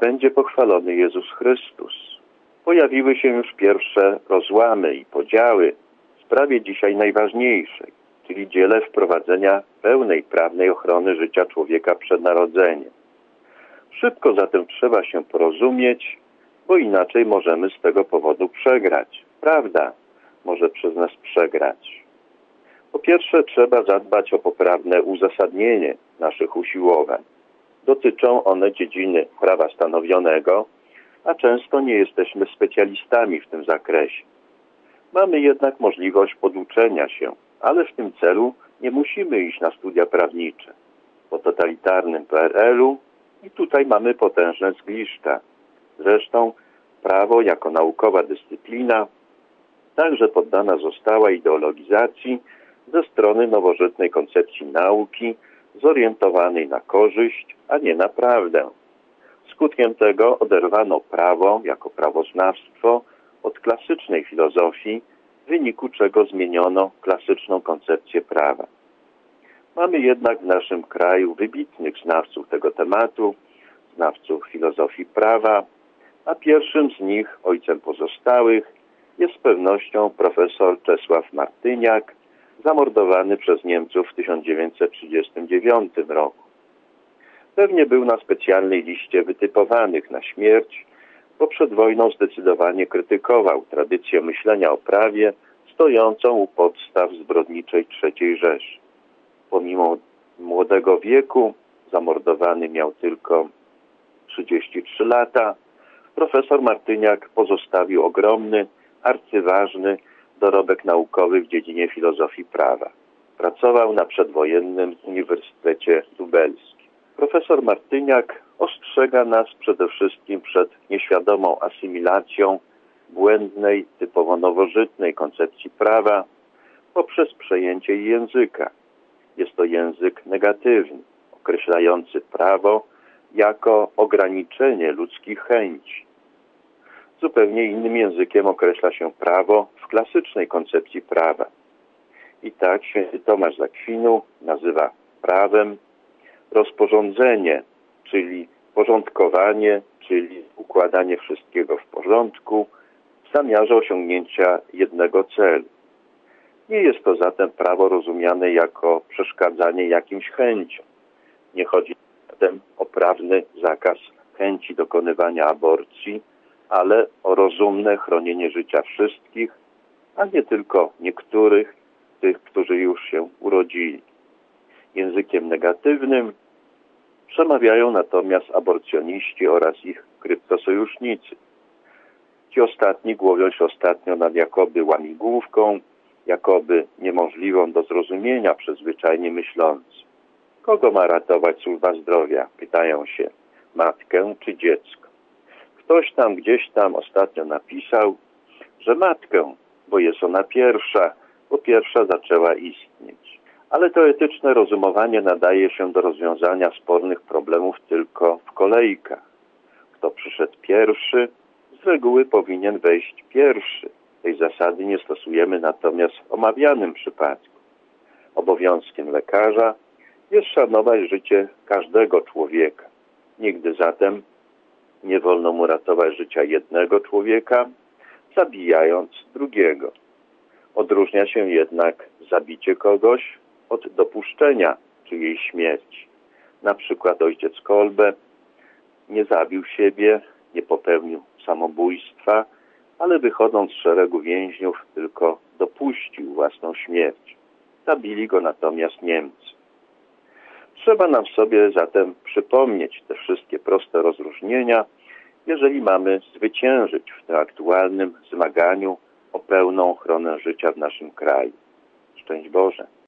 będzie pochwalony Jezus Chrystus. Pojawiły się już pierwsze rozłamy i podziały w sprawie dzisiaj najważniejszej, czyli dziele wprowadzenia pełnej prawnej ochrony życia człowieka przed narodzeniem. Szybko zatem trzeba się porozumieć, bo inaczej możemy z tego powodu przegrać. Prawda może przez nas przegrać. Po pierwsze, trzeba zadbać o poprawne uzasadnienie naszych usiłowań. Dotyczą one dziedziny prawa stanowionego, a często nie jesteśmy specjalistami w tym zakresie. Mamy jednak możliwość poduczenia się, ale w tym celu nie musimy iść na studia prawnicze. Po totalitarnym PRL-u i tutaj mamy potężne zgliszcza. Zresztą prawo jako naukowa dyscyplina także poddana została ideologizacji ze strony nowożytnej koncepcji nauki zorientowanej na korzyść, a nie na prawdę. Skutkiem tego oderwano prawo jako prawoznawstwo od klasycznej filozofii, w wyniku czego zmieniono klasyczną koncepcję prawa. Mamy jednak w naszym kraju wybitnych znawców tego tematu, znawców filozofii prawa, a pierwszym z nich, ojcem pozostałych, jest z pewnością profesor Czesław Martyniak, zamordowany przez Niemców w 1939 roku. Pewnie był na specjalnej liście wytypowanych na śmierć, bo przed wojną zdecydowanie krytykował tradycję myślenia o prawie stojącą u podstaw zbrodniczej III Rzeszy. Pomimo młodego wieku, zamordowany miał tylko 33 lata, profesor Martyniak pozostawił ogromny, arcyważny dorobek naukowy w dziedzinie filozofii prawa. Pracował na przedwojennym Uniwersytecie Lubelskim. Profesor Martyniak ostrzega nas przede wszystkim przed nieświadomą asymilacją błędnej, typowo nowożytnej koncepcji prawa poprzez przejęcie języka. Jest to język negatywny, określający prawo jako ograniczenie ludzkich chęci. Zupełnie innym językiem określa się prawo w klasycznej koncepcji prawa. I tak święty Tomasz z Akwinu nazywa prawem rozporządzenie, czyli porządkowanie, czyli układanie wszystkiego w porządku w zamiarze osiągnięcia jednego celu. Nie jest to zatem prawo rozumiane jako przeszkadzanie jakimś chęciom. Nie chodzi zatem o prawny zakaz chęci dokonywania aborcji, ale o rozumne chronienie życia wszystkich, a nie tylko niektórych, tych, którzy już się urodzili. Językiem negatywnym przemawiają natomiast aborcjoniści oraz ich kryptosojusznicy. Ci ostatni głowią się ostatnio nad jakoby łamigłówką, jakoby niemożliwą do zrozumienia przez zwyczajnie myślący. Kogo ma ratować służba zdrowia? Pytają się, matkę czy dziecko. Ktoś tam gdzieś tam ostatnio napisał, że matkę, bo jest ona pierwsza, bo pierwsza zaczęła istnieć. Ale to etyczne rozumowanie nadaje się do rozwiązania spornych problemów tylko w kolejkach. Kto przyszedł pierwszy, z reguły powinien wejść pierwszy. Tej zasady nie stosujemy natomiast w omawianym przypadku. Obowiązkiem lekarza jest szanować życie każdego człowieka. Nigdy zatem nie wolno mu ratować życia jednego człowieka, zabijając drugiego. Odróżnia się jednak zabicie kogoś od dopuszczenia czyjejś śmierci. Na przykład ojciec Kolbe nie zabił siebie, nie popełnił samobójstwa, ale wychodząc z szeregu więźniów tylko dopuścił własną śmierć. Zabili go natomiast Niemcy. Trzeba nam sobie zatem przypomnieć te wszystkie proste rozróżnienia, jeżeli mamy zwyciężyć w tym aktualnym zmaganiu o pełną ochronę życia w naszym kraju. Szczęść Boże!